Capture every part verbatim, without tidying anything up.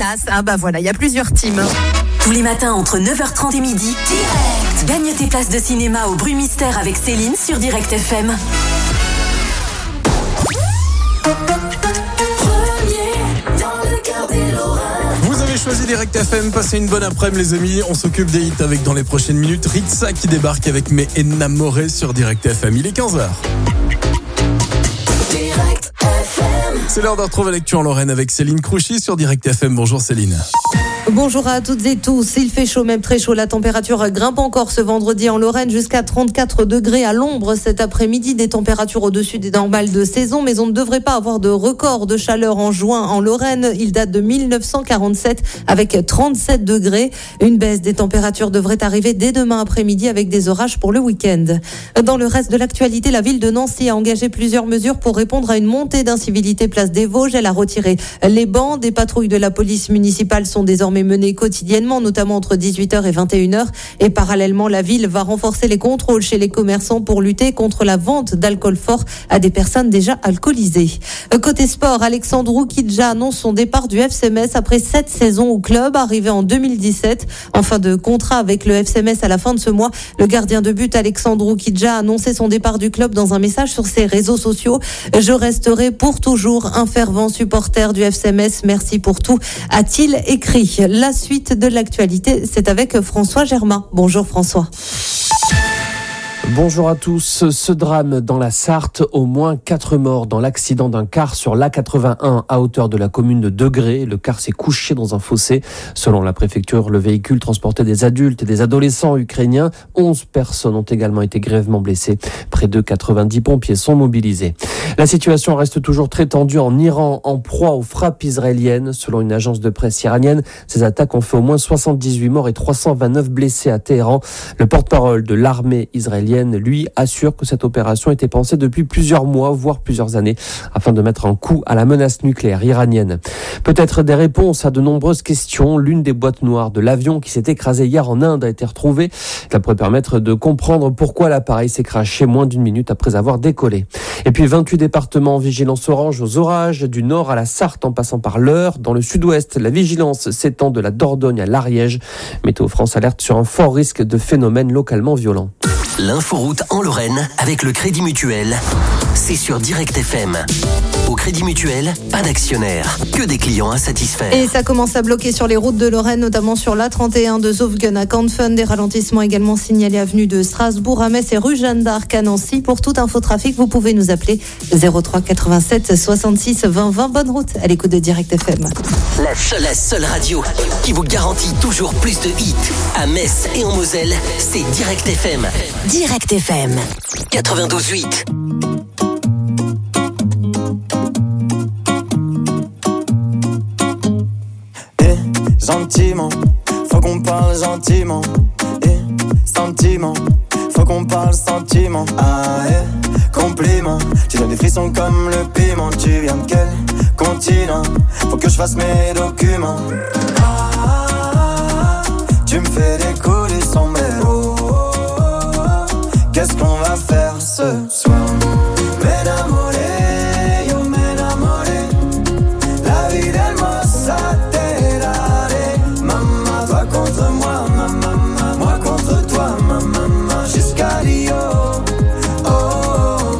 place. Ah bah voilà, il y a plusieurs teams. Tous les matins entre neuf heures trente et midi, direct. Gagne tes places de cinéma au Bruit Mystère avec Céline sur Direct F M. Vous avez choisi Direct F M, passez une bonne après-midi les amis, on s'occupe des hits avec dans les prochaines minutes Ritza qui débarque avec Mes Enamorés sur Direct F M, il est quinze heures. Direct F M. C'est l'heure de retrouver l'actu en Lorraine avec Céline Crouchy sur Direct F M, bonjour Céline. Bonjour à toutes et tous, il fait chaud, même très chaud, la température grimpe encore ce vendredi en Lorraine jusqu'à trente-quatre degrés à l'ombre cet après-midi, des températures au-dessus des normales de saison, mais on ne devrait pas avoir de record de chaleur en juin en Lorraine, il date de mille neuf cent quarante-sept avec trente-sept degrés, une baisse des températures devrait arriver dès demain après-midi avec des orages pour le week-end. Dans le reste de l'actualité, la ville de Nancy a engagé plusieurs mesures pour répondre à une montée d'incivilité place des Vosges, elle a retiré les bancs, des patrouilles de la police municipale sont désormais menées quotidiennement, notamment entre dix-huit heures et vingt et une heures. Et parallèlement, la ville va renforcer les contrôles chez les commerçants pour lutter contre la vente d'alcool fort à des personnes déjà alcoolisées. Côté sport, Alexandre Roukidja annonce son départ du F C Metz après sept saisons au club, arrivé en deux mille dix-sept. En fin de contrat avec le F C Metz à la fin de ce mois, le gardien de but Alexandre Roukidja a annoncé son départ du club dans un message sur ses réseaux sociaux. Je resterai pour toujours un fervent supporter du F C Metz. Merci pour tout, a-t-il écrit. La suite de l'actualité, c'est avec François Germain. Bonjour François. Bonjour à tous. Ce drame dans la Sarthe, au moins quatre morts dans l'accident d'un car sur l'A quatre-vingt-un à hauteur de la commune de Degré. Le car s'est couché dans un fossé. Selon la préfecture, le véhicule transportait des adultes et des adolescents ukrainiens. onze personnes ont également été grièvement blessées. Près de quatre-vingt-dix pompiers sont mobilisés. La situation reste toujours très tendue en Iran, en proie aux frappes israéliennes. Selon une agence de presse iranienne, ces attaques ont fait au moins soixante-dix-huit morts et trois cent vingt-neuf blessés à Téhéran. Le porte-parole de l'armée israélienne, lui, assure que cette opération était pensée depuis plusieurs mois, voire plusieurs années, afin de mettre un coup à la menace nucléaire iranienne. Peut-être des réponses à de nombreuses questions. L'une des boîtes noires de l'avion qui s'est écrasé hier en Inde a été retrouvée. Ça pourrait permettre de comprendre pourquoi l'appareil s'est crashé moins d'une minute après avoir décollé. Et puis vingt-huit départements en vigilance orange aux orages, du nord à la Sarthe en passant par l'Eure. Dans le sud-ouest, la vigilance s'étend de la Dordogne à l'Ariège. Météo France alerte sur un fort risque de phénomènes localement violents. L'inforoute en Lorraine avec le Crédit Mutuel, c'est sur Direct F M. Au Crédit Mutuel, pas d'actionnaire, que des clients à satisfaire. Et ça commence à bloquer sur les routes de Lorraine, notamment sur l'A trente et un de Zofgen à Canfun. Des ralentissements également signalés avenue de Strasbourg à Metz et rue Jeanne d'Arc à Nancy. Pour tout infotrafic, vous pouvez nous appeler zéro trois quatre-vingt-sept soixante-six vingt vingt. Bonne route à l'écoute de Direct F M. La seule, la seule radio qui vous garantit toujours plus de hits à Metz et en Moselle, c'est Direct F M. Direct F M quatre-vingt-douze huit. Eh, gentiment, faut qu'on parle gentiment. Eh, sentiment, faut qu'on parle sentiment. Ah, eh, compliment, tu donnes des frissons comme le piment. Tu viens de quel continent? Faut que je fasse mes documents. Ah, tu me fais décoller sans mélo. Qu'est-ce qu'on va faire ce soir? M'enamoré, yo m'enamoré. La vie d'hermosa te daré. Maman, toi contre moi, maman, moi contre toi, maman, jusqu'à Rio. Oh, oh.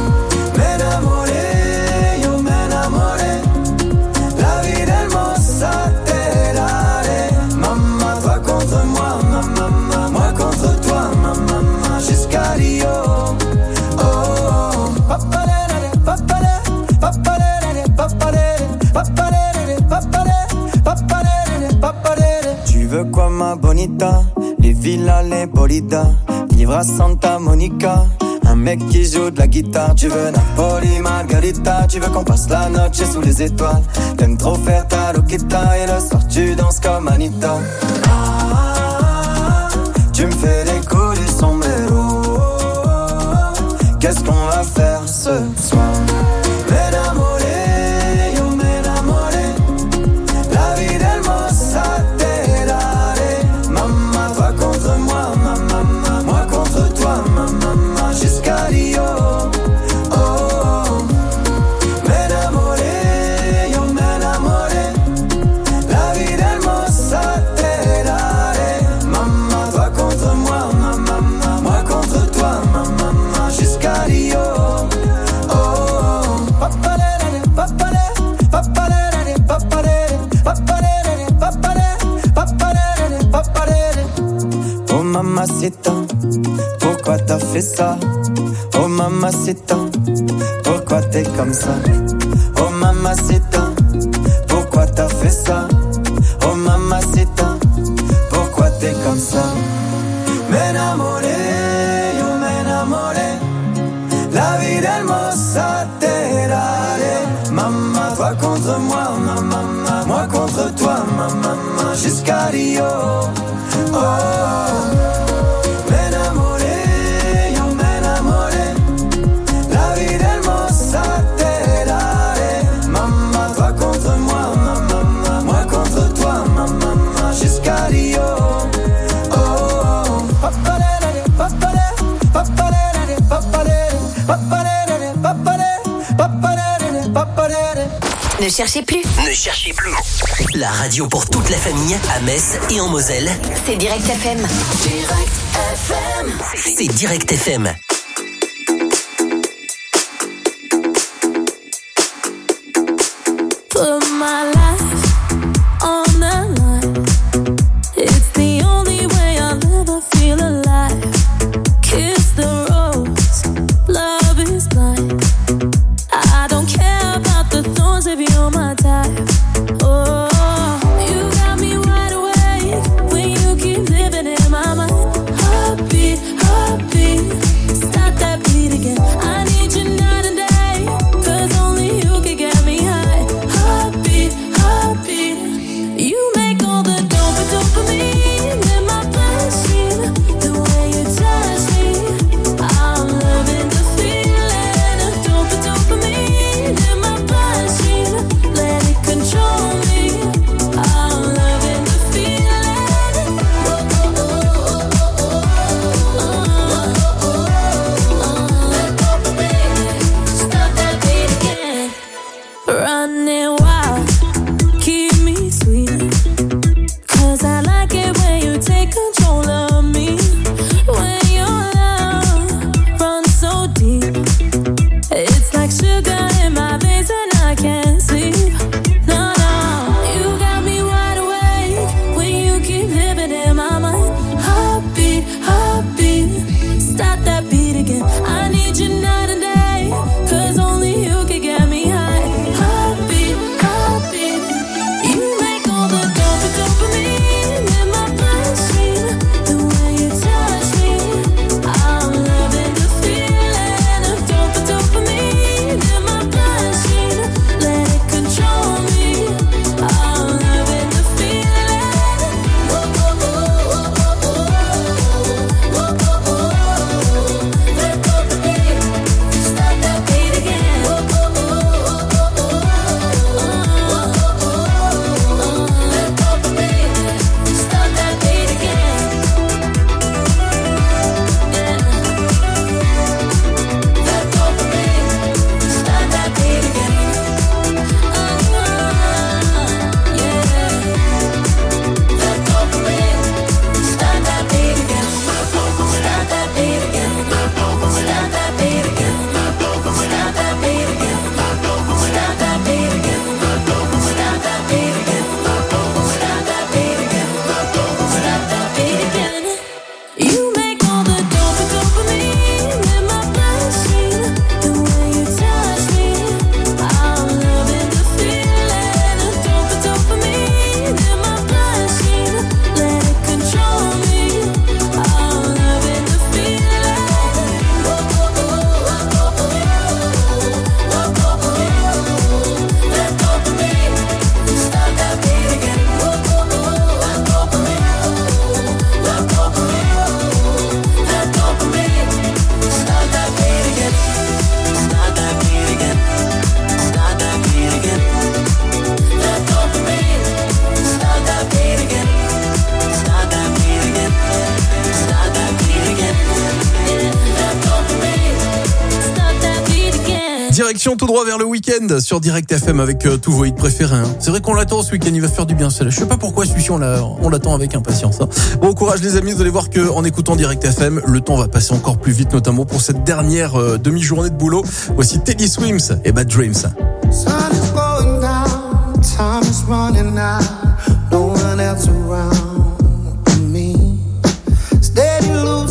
M'enamoré, yo m'enamoré. La vie d'hermosa te daré. Maman, toi contre moi, maman, moi contre toi, maman, jusqu'à Rio. Oh, oh. Papalere, papalere, papalere, papalere, papalere, papalere, papalere, papalere. Tu veux quoi ma bonita? Les villas, les bolidas, vivre à Santa Monica. Un mec qui joue de la guitare. Tu veux Napoli, Margarita. Tu veux qu'on passe la noche sous les étoiles. T'aimes trop faire ta loquita. Et le soir tu danses comme Anita. Ah, tu me fais décoller son mélo. Qu'est-ce qu'on va faire ce soir? M'enamoré, yo m'enamoré. La vie d'hermosa te daré. Maman, toi contre moi, maman, moi contre toi, maman, jusqu'à Rio. Oh, oh. M'enamoré, yo m'enamoré. La mamacita, pourquoi t'as fait ça? Oh mamacita, pourquoi t'es comme ça? Oh mamacita, pourquoi t'as fait ça? Oh mamacita, pourquoi t'es comme ça? M'enamoré, yo m'enamoré, la vida hermosa te daré. Maman, toi contre moi, maman, moi contre toi, maman, jusqu'à Rio. Oh, m'enamoré, yo m'enamoré, la vida hermosa te daré. Maman, toi contre moi, maman, moi contre toi, maman, jusqu'à Rio. Ne cherchez plus. Ne cherchez plus. La radio pour toute la famille à Metz et en Moselle. C'est Direct F M. Direct F M. C'est Direct F M. Put my life on the line. It's the only way I'll ever feel alive. Kiss the rose, love is blind. I don't care about the thorns if you're my type. Oh, you got me wide awake when you keep living in my mind. Heartbeat, heartbeat, stop that beat again. I need you night and day, 'cause only you can get me high. Heartbeat, heartbeat, you make all the dope dopamine in my bloodstream. The way you touch me, I'm loving the feeling of dope dopamine in my bloodstream. Let it control me, I'm loving the feeling. Oh, oh, oh, oh, oh, oh. That dopamine, stop that beat again. Running wild, keep me sweet, 'cause I like it when you take control of me. When your love runs so deep, it's like sugar in my veins and I can't sleep. No, no, you got me wide awake when you keep living in my mind. Heartbeat, heartbeat, stop that beat again. I need you night and day, 'cause only you can get me high. Heartbeat, heartbeat, you make all the dope dopamine in my bloodstream. The way you touch me, I'm loving the feeling of dope dopamine in my bloodstream. Let it control me, I'm loving the feeling. Whoa, whoa, whoa, whoa, whoa, whoa, whoa, whoa. That dopamine, stop that beat again. Whoa, whoa, whoa, whoa, whoa, whoa, whoa. That dopamine, stop that beat again. Yeah. That dopamine, stop that beat again. Oh, yeah. That dopamine, stop that beat again. Stop that beat again. Stop that beat again. Stop that beat again. Stop that beat again. Stop that beat again. Stop that beat again. Stop that beat again. You make all the dope dopamine in my bloodstream. The way you touch me, I'm loving the feeling of dope dopamine in my bloodstream. Let it control me, I'm loving the feeling. Whoa, whoa, whoa, whoa, whoa, whoa, whoa, whoa. That dopamine, stop that beat again. Whoa, whoa, whoa, that dopamine, that dopamine, that dopamine, stop that beat again. Stop that beat again. Stop that beat again. That dopamine, stop that beat again. Stop that beat again. Stop that beat again. Yeah, that dopamine, stop that beat again. Direction tout droit vers le week-end sur Direct F M avec euh, tous vos hits préférés. Hein. C'est vrai qu'on l'attend ce week-end, il va faire du bien. Je sais pas pourquoi celui-ci on, l'a, on l'attend avec impatience. Hein. Bon courage les amis, vous allez voir qu'en écoutant Direct F M, le temps va passer encore plus vite, notamment pour cette dernière euh, demi-journée de boulot. Voici Teddy Swims et Bad Dreams. Sun is going down, time is running out, no one else around me. Steady losing.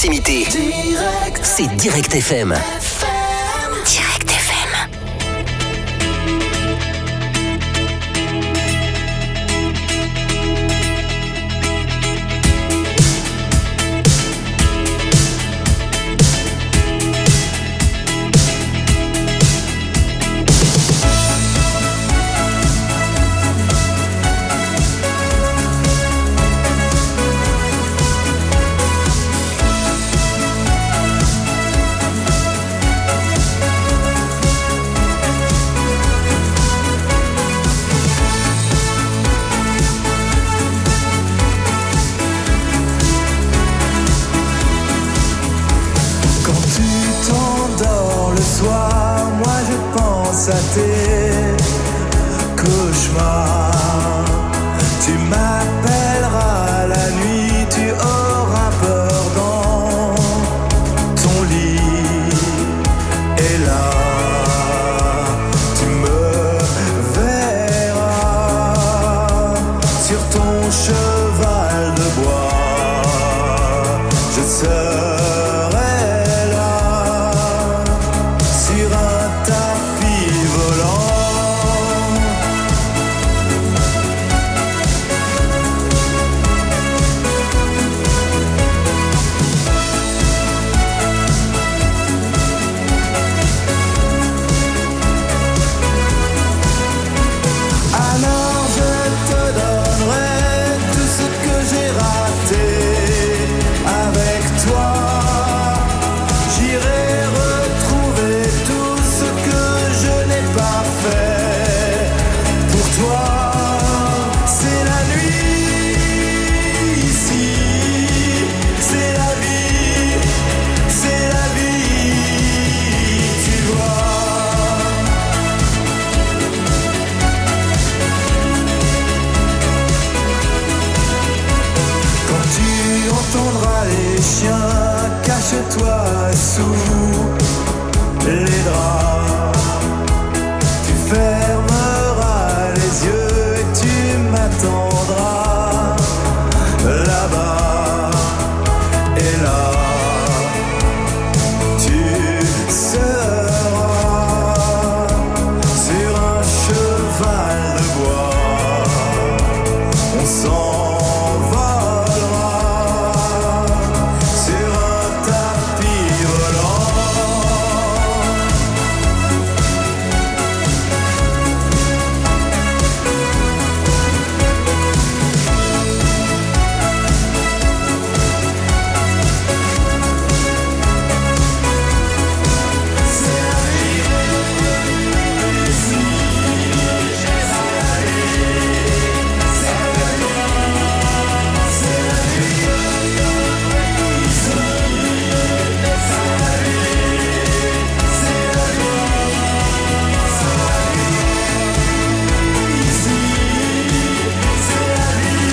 proximité. Direct C'est Direct F M. F M. Direct F M. Quand tu t'endors le soir, moi je pense à tes cauchemars. Tu m'appelleras la nuit, tu auras peur dans ton lit. Et là, tu me verras sur ton cheval de bois. Je serai là sur un tapis volant. Alors je te donnerai tout ce que j'ai raté avec toi. J'irai retrouver tout ce que je n'ai pas fait pour toi. C'est la nuit ici, c'est la vie, c'est la vie, tu vois. Quand tu entendras les chiens, cache-toi sous les draps. Tu fermeras les yeux et tu m'attendras là-bas. Et là, tu seras sur un cheval de bois. On s'envolera sur un tapis volant. C'est la vie ici, c'est la vie, c'est la vie, c'est la vie ici, c'est la vie, c'est la vie ici, c'est la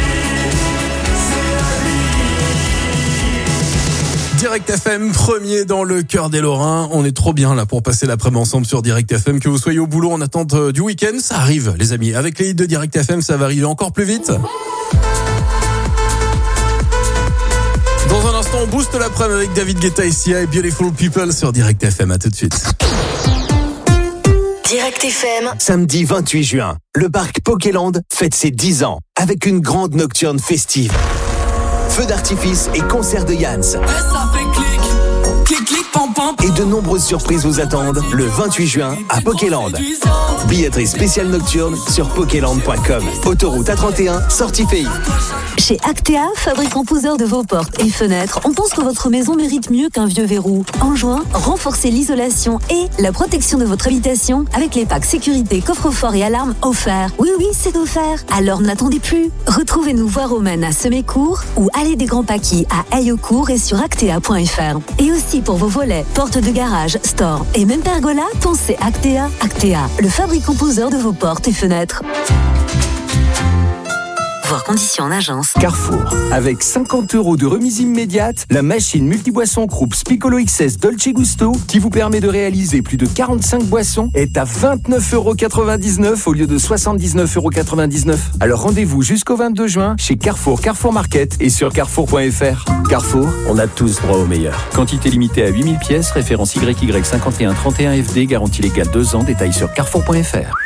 vie, c'est la vie. Direct F M, premier dans le cœur des Lorrains. On est trop bien là pour passer l'après-midi ensemble sur Direct F M. Que vous soyez au boulot en attente euh, du week-end, ça arrive les amis. Avec les hits de Direct F M, ça va arriver encore plus vite. Dans un instant, on booste l'après-midi avec David Guetta et Sia et Beautiful People sur Direct F M. À tout de suite. Direct F M. Samedi vingt-huit juin, le parc Pokéland fête ses dix ans avec une grande nocturne festive. Feux d'artifice et concert de Yans. Ça fait clic, clic, clic, pam, pam. Et de nombreuses surprises vous attendent le vingt-huit juin à Pokéland. Billetterie spéciale nocturne sur pokéland point com. Autoroute A trente et un, sortie Pays. Chez Actea, fabricant poseur de vos portes et fenêtres, on pense que votre maison mérite mieux qu'un vieux verrou. En juin, renforcez l'isolation et la protection de votre habitation avec les packs sécurité, coffre-fort et alarme offerts. Oui, oui, c'est offert. Alors n'attendez plus. Retrouvez-nous voie romaine à Semécourt ou allée des Grands Paquis à Ayocourt et sur actea point f r. Et aussi pour vos volets, portes de garage, store et même pergola, pensez Actea. Actea, le fabricant poseur de vos portes et fenêtres. Voir conditions en agence. Carrefour. Avec cinquante euros de remise immédiate, la machine multiboisson Krups Piccolo X S Dolce Gusto, qui vous permet de réaliser plus de quarante-cinq boissons, est à vingt-neuf euros quatre-vingt-dix-neuf au lieu de soixante-dix-neuf euros quatre-vingt-dix-neuf. Alors rendez-vous jusqu'au vingt-deux juin chez Carrefour, Carrefour Market et sur carrefour point f r. Carrefour, on a tous droit au meilleur. Quantité limitée à huit mille pièces, référence Y Y cinquante et un trente et un F D, garantie légale deux ans, détail sur carrefour point f r.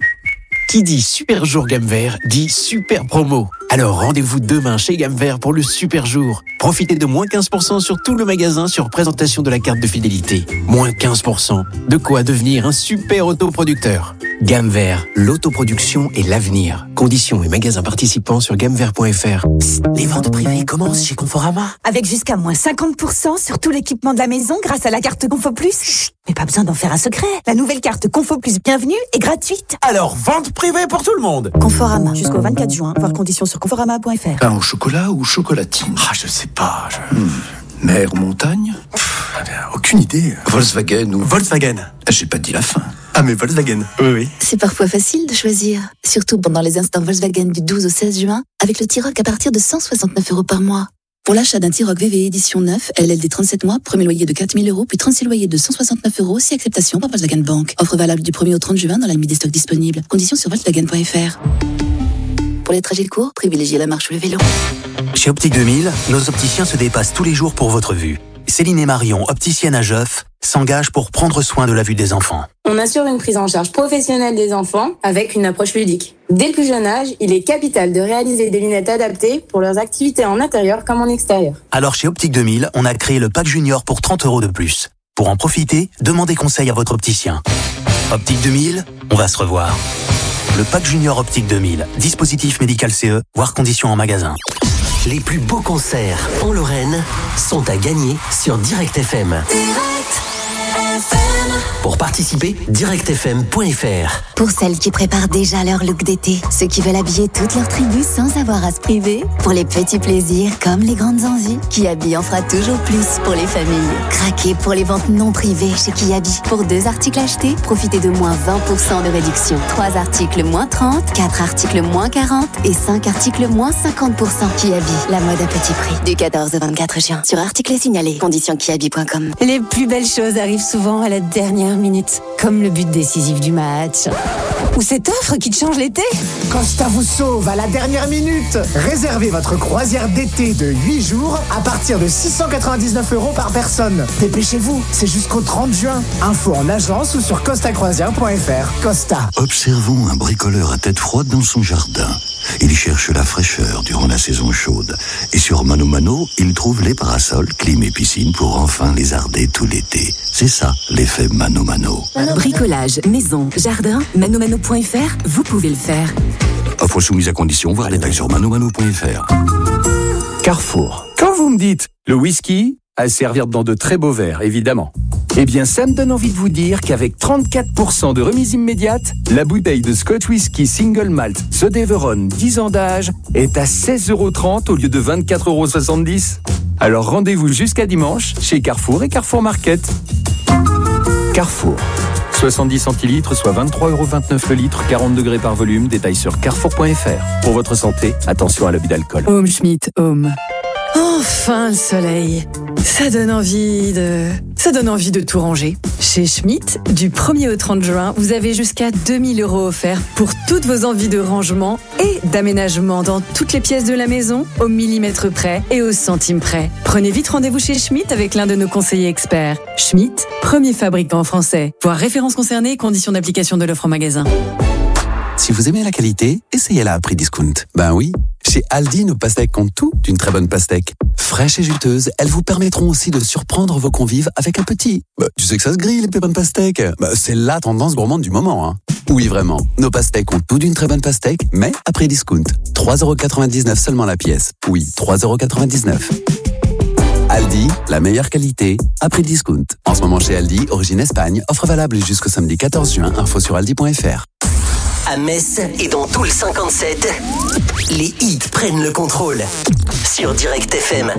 Qui dit super jour gamme vert dit super promo. Alors rendez-vous demain chez Gamme Vert pour le super jour. Profitez de moins quinze pour cent sur tout le magasin sur présentation de la carte de fidélité. Moins quinze pour cent. De quoi devenir un super autoproducteur. Gamme Vert, l'autoproduction et l'avenir. Conditions et magasins participants sur gamme vert point f r. Psst, les ventes privées commencent chez Conforama. Avec jusqu'à moins cinquante pour cent sur tout l'équipement de la maison grâce à la carte Confo Plus. Chut, mais pas besoin d'en faire un secret. La nouvelle carte Confo Plus Bienvenue est gratuite. Alors, vente privée pour tout le monde. Conforama, jusqu'au vingt-quatre juin. Voir conditions sur conforama point f r. Pain au chocolat ou chocolatine? Ah, je sais pas. Je... Hmm. Mer, montagne? Pff, aucune idée. Volkswagen ou... Volkswagen. J'ai pas dit la fin. Ah, mais Volkswagen. Oui, oui. C'est parfois facile de choisir. Surtout pendant les instants Volkswagen du douze au seize juin, avec le T-Roc à partir de cent soixante-neuf euros par mois. Pour l'achat d'un T-Roc V V édition neuf, L L D trente-sept mois, premier loyer de quatre mille euros, puis trente-six loyers de cent soixante-neuf euros, si acceptation par Volkswagen Bank. Offre valable du premier au trente juin dans la limite des stocks disponibles. Conditions sur volkswagen point f r. Pour les trajets courts, privilégiez la marche ou le vélo. Chez Optique deux mille, nos opticiens se dépassent tous les jours pour votre vue. Céline et Marion, opticiennes à Geoff, s'engagent pour prendre soin de la vue des enfants. On assure une prise en charge professionnelle des enfants avec une approche ludique. Dès le plus jeune âge, il est capital de réaliser des lunettes adaptées pour leurs activités en intérieur comme en extérieur. Alors chez Optique deux mille, on a créé le pack junior pour trente euros de plus. Pour en profiter, demandez conseil à votre opticien. Optique deux mille, on va se revoir. Le pack junior Optique deux mille, dispositif médical C E, voire conditions en magasin. Les plus beaux concerts en Lorraine sont à gagner sur Direct F M. Pour participer, direct f m point f r. Pour celles qui préparent déjà leur look d'été, ceux qui veulent habiller toute leur tribu sans avoir à se priver, pour les petits plaisirs comme les grandes envies, Kiabi en fera toujours plus pour les familles. Craquez pour les ventes non privées chez Kiabi. Pour deux articles achetés, profitez de moins vingt pour cent de réduction. Trois articles moins trente, quatre articles moins quarante et cinq articles moins cinquante pour cent. Kiabi, la mode à petit prix. Du quatorze au vingt-quatre juin. Sur articles signalés. Conditions kiabi point com. Les plus belles choses arrivent souvent à la dernière minute, comme le but décisif du match. Ou cette offre qui te change l'été. Costa vous sauve à la dernière minute. Réservez votre croisière d'été de huit jours à partir de six cent quatre-vingt-dix-neuf euros par personne. Dépêchez-vous, c'est jusqu'au trente juin. Info en agence ou sur costa croisière point f r. Costa. Observons un bricoleur à tête froide dans son jardin. Il cherche la fraîcheur durant la saison chaude. Et sur Mano Mano, il trouve les parasols, clim et piscine pour enfin lézarder tout l'été. C'est ça, l'effet Mano Mano. Bricolage, maison, jardin, manomano point f r, vous pouvez le faire. Offre soumise à condition, voir les détails sur manomano point f r. Carrefour. Quand vous me dites le whisky, à servir dans de très beaux verres, évidemment. Eh bien, ça me donne envie de vous dire qu'avec trente-quatre pour cent de remise immédiate, la bouteille de Scotch Whisky Single Malt The Deveron dix ans d'âge est à seize euros trente au lieu de vingt-quatre euros soixante-dix. Alors rendez-vous jusqu'à dimanche chez Carrefour et Carrefour Market. Carrefour. soixante-dix centilitres, soit vingt-trois euros vingt-neuf le litre, quarante degrés par volume. Détail sur carrefour point f r. Pour votre santé, attention à l'abus d'alcool. Home Schmidt, Home. Enfin le soleil. Ça donne envie de... Ça donne envie de tout ranger. Chez Schmidt, du premier au trente juin, vous avez jusqu'à deux mille euros offerts pour toutes vos envies de rangement et d'aménagement dans toutes les pièces de la maison, au millimètre près et au centime près. Prenez vite rendez-vous chez Schmidt avec l'un de nos conseillers experts. Schmidt, premier fabricant français. Voir références concernées et conditions d'application de l'offre en magasin. Si vous aimez la qualité, essayez-la à prix discount. Ben oui, chez Aldi, nos pastèques comptent tout d'une très bonne pastèque. Fraîches et juteuses, elles vous permettront aussi de surprendre vos convives avec un petit. Bah, tu sais que ça se grille, les pépins de pastèque. Bah, c'est la tendance gourmande du moment, hein. Oui, vraiment. Nos pastèques ont tout d'une très bonne pastèque, mais à prix discount. trois euros quatre-vingt-dix-neuf seulement la pièce. Oui, trois euros quatre-vingt-dix-neuf. Aldi, la meilleure qualité, à prix discount. En ce moment chez Aldi, origine Espagne, offre valable jusqu'au samedi quatorze juin, info sur aldi point f r. À Metz et dans tout le cinquante-sept, les hits prennent le contrôle sur Direct F M.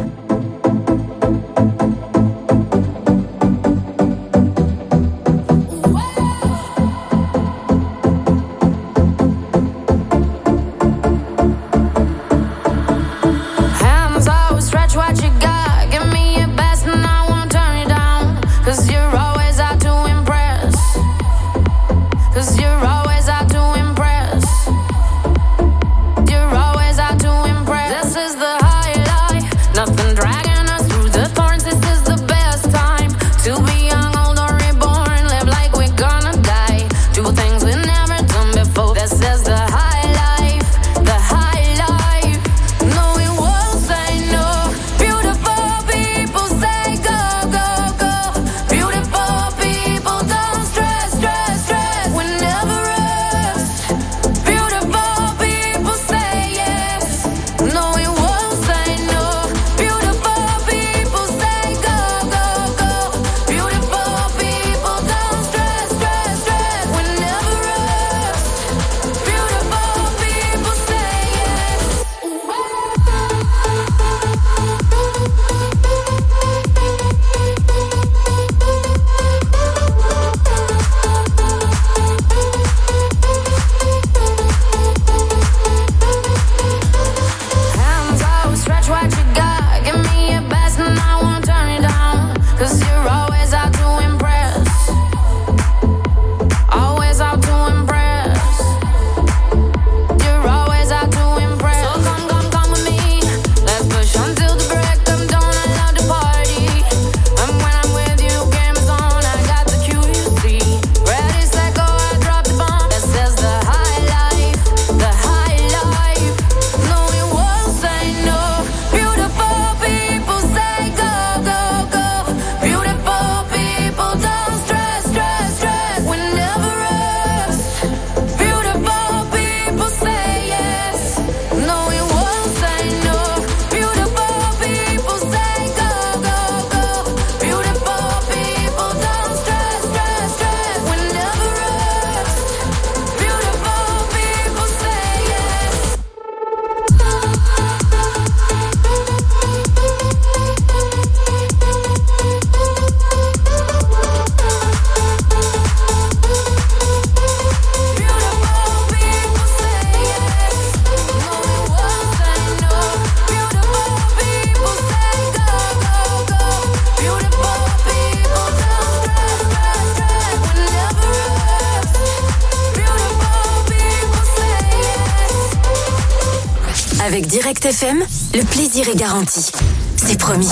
Avec Direct F M, le plaisir est garanti. C'est promis.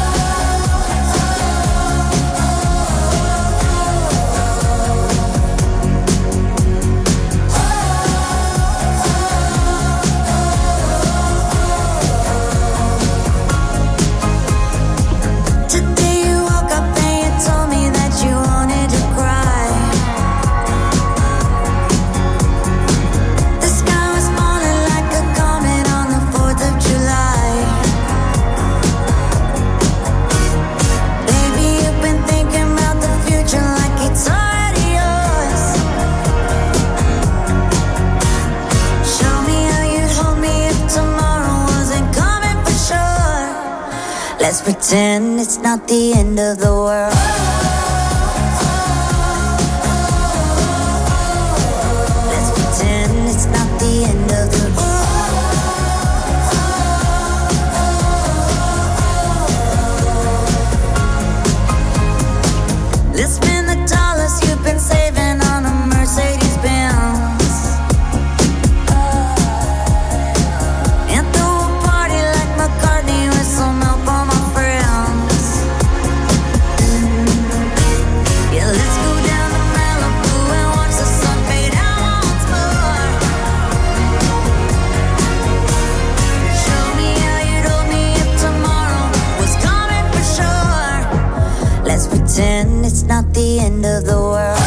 Let's pretend it's not the end of the world. Let's pretend it's not the end of the world. Let's spend the dollars you've been saving on a Mercedes Benz. And throw a party like McCartney with some help on my friends. Yeah, let's go down to Malibu and watch the sun fade out once more. Show me how you'd hold me if tomorrow was coming for sure. Let's pretend it's not the end of the world.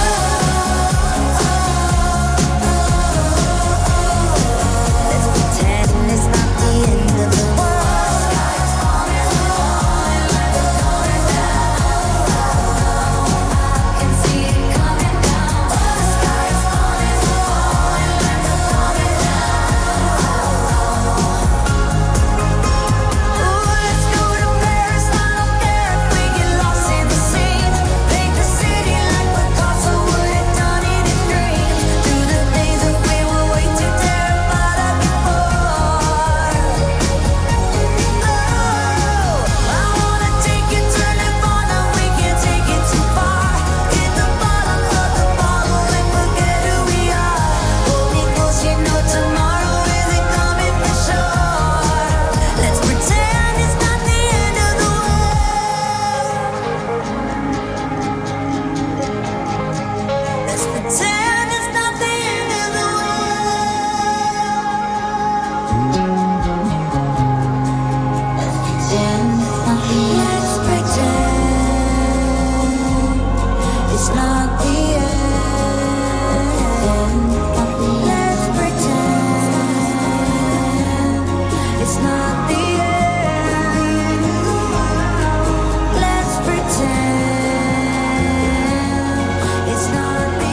Let's pretend it's not the end of the world. Sky's falling, falling like it's going down. I can see it coming down. The sky's falling, falling like it's coming down. Ooh, let's go to Paris. I don't care if we get lost in the scene. Paint the city like Picasso would have done in his dreams. Through the days that we were way too terrified of before. Oh, I wanna take you to Nirvana. We can't take it too far. Hit the bottom of the bottle and forget who we are. Hold me close, you know tomorrow isn't coming for sure. Let's pretend it's not the end of the world. Let's pretend it's not the end of the world. Let's pretend it's not the end. Let's pretend it's not the end. Let's pretend it's not the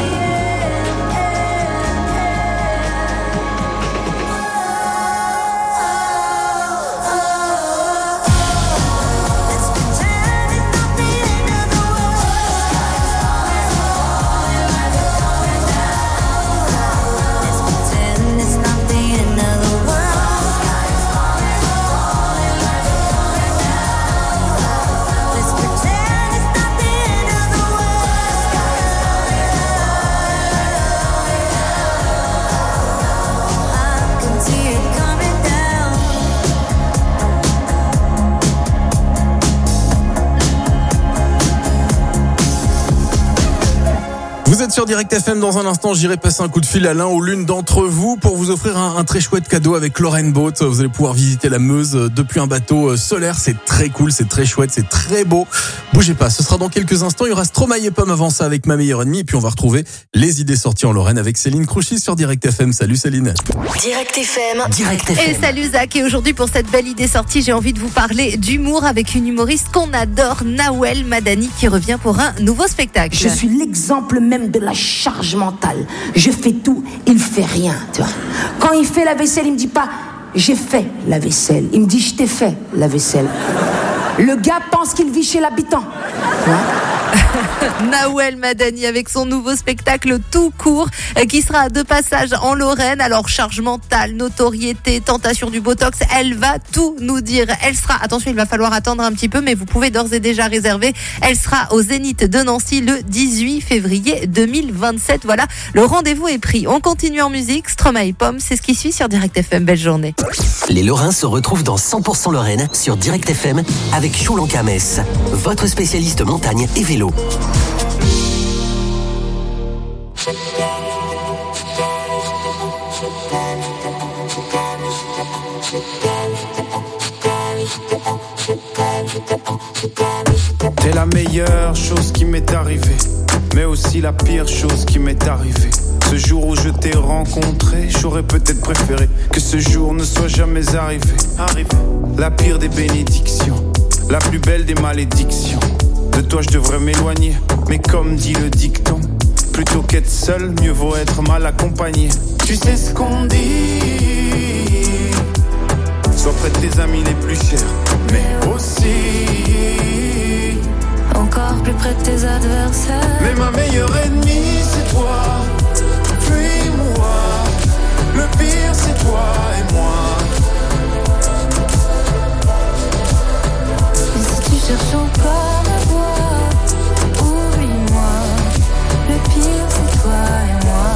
end. It's not the end of the world. Let's pretend it's not the end of the world. I can see it coming down. Vous êtes sur Direct F M. Dans un instant, j'irai passer un coup de fil à l'un ou l'une d'entre vous pour vous offrir un, un très chouette cadeau avec Lorraine Boat. Vous allez pouvoir visiter la Meuse depuis un bateau solaire. C'est très cool, c'est très chouette, c'est très beau. Bougez pas, ce sera dans quelques instants. Il y aura Stromae et Pomme avant ça avec Ma meilleure ennemie. Et puis on va retrouver les idées sorties en Lorraine avec Céline Crouchy sur Direct F M. Salut Céline. Direct F M. Direct Et F M. salut Zach, et aujourd'hui pour cette belle idée sortie, j'ai envie de vous parler d'humour avec une humoriste qu'on adore, Nawel Madani, qui revient pour un nouveau spectacle. Je suis l'exemple même de la charge mentale. Je fais tout, il fait rien, tu vois. Quand il fait la vaisselle, il me dit pas j'ai fait la vaisselle. Il me dit je t'ai fait la vaisselle. Le gars pense qu'il vit chez l'habitant. Tu vois. Nawel Madani avec son nouveau spectacle tout court euh, qui sera de passage en Lorraine. Alors charge mentale, notoriété, tentation du Botox, elle va tout nous dire. Elle sera, attention, il va falloir attendre un petit peu, mais vous pouvez d'ores et déjà réserver. Elle sera au Zénith de Nancy le dix-huit février deux mille vingt-sept. Voilà, le rendez-vous est pris. On continue en musique. Stromae Pomme, c'est ce qui suit sur Direct F M. Belle journée. Les Lorrains se retrouvent dans cent pour cent Lorraine sur Direct F M avec Choulanka Metz, votre spécialiste montagne et vélo. T'es la meilleure chose qui m'est arrivée, mais aussi la pire chose qui m'est arrivée. Ce jour où je t'ai rencontré, j'aurais peut-être préféré que ce jour ne soit jamais arrivé. Arrivé. La pire des bénédictions, la plus belle des malédictions. De toi je devrais m'éloigner, mais comme dit le dicton, plutôt qu'être seul, mieux vaut être mal accompagné. Tu sais ce qu'on dit, sois près de tes amis les plus chers, mais aussi encore plus près de tes adversaires. Mais ma meilleure ennemie c'est toi, fuis-moi. Le pire c'est toi et moi. Et si tu cherches encore ma voix, oublie-moi. Le pire c'est toi et moi.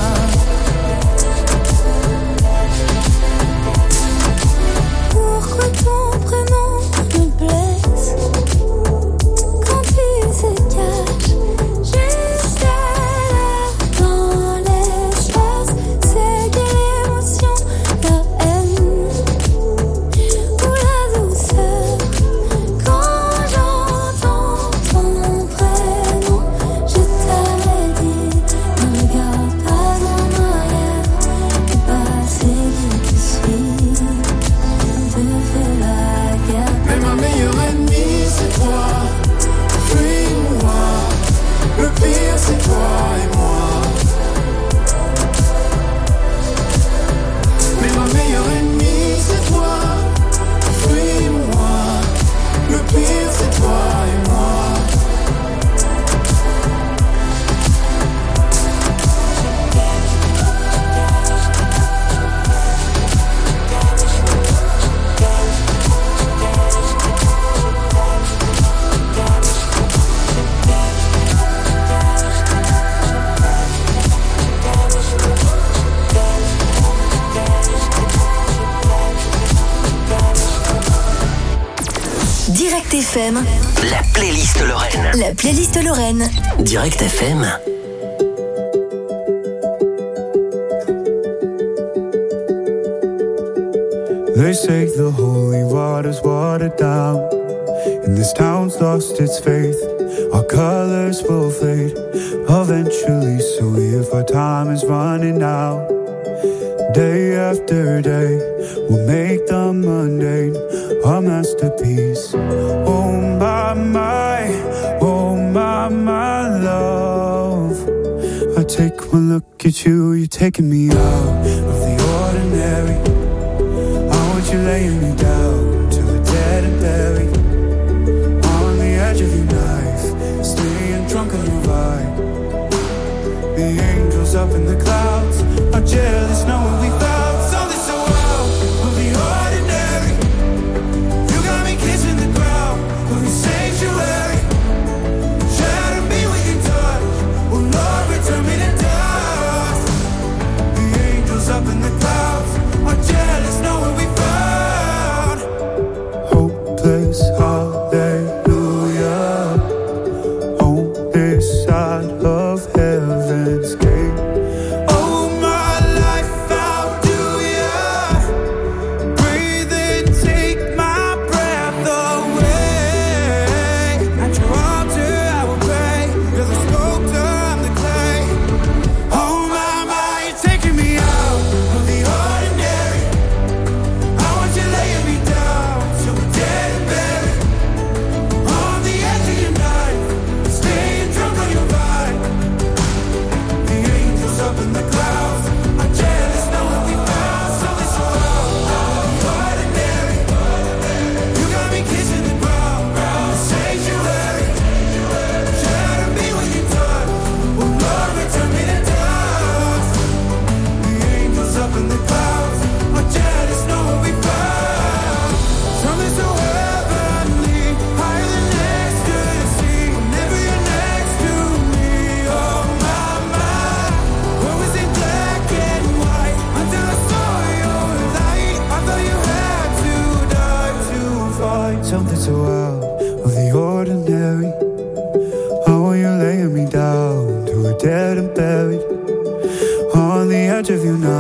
Pourquoi ton prénom me blesse quand il se cache juste là dans l'espace? C'est quelle émotion, la haine ou la douceur? Quand j'entends ton prénom, je t'avais dit, ne regarde pas en arrière. Le passé qui te suit te fait la guerre. Mais ma meilleure ennemie c'est toi, fuis-moi. Le pire c'est toi et moi. Mais ma meilleure ennemie c'est toi, fuis-moi. Le pire c'est toi et moi. Direct F M, La playlist Lorraine. la playlist Lorraine. Direct F M. They say the holy water's watered down, and this town's lost its faith. Our colors will fade eventually, so if our time is running out, day after day, we'll make the mundane our masterpiece. Oh my, my, oh my, my love. I take one look at you, you're taking me out of the ordinary. I want you laying me down to the dead and buried, on the edge of your knife, staying drunk on your vibe. The angels up in the clouds are jealous knowing we found something so out of the ordinary. You got me kissing the ground of your sanctuary. Shatter me with your touch, oh Lord, return me to dust. The angels up in the clouds are jealous knowing we found hopeless hallelujah on this side of heaven's gate. Oh my life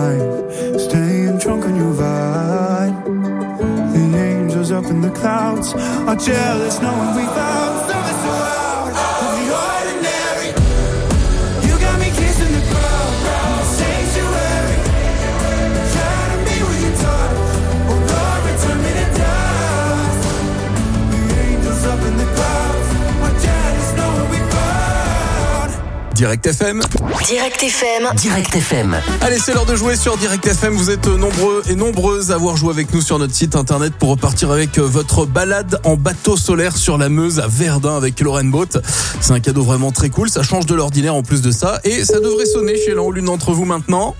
time. Staying drunk on your vibe. The angels up in the clouds are jealous knowing we found something so out of the ordinary. You got me kissing the ground, the sanctuary. Trying to be with your touch, oh Lord, return me to dust. The angels up in the clouds are jealous knowing we found. Direct F M. Direct F M. Direct F M. Allez, c'est l'heure de jouer sur Direct F M. Vous êtes nombreux et nombreuses à avoir joué avec nous sur notre site internet pour repartir avec votre balade en bateau solaire sur la Meuse à Verdun avec Lorraine Boat. C'est un cadeau vraiment très cool. Ça change de l'ordinaire en plus de ça. Et ça devrait sonner chez l'un ou l'une d'entre vous maintenant.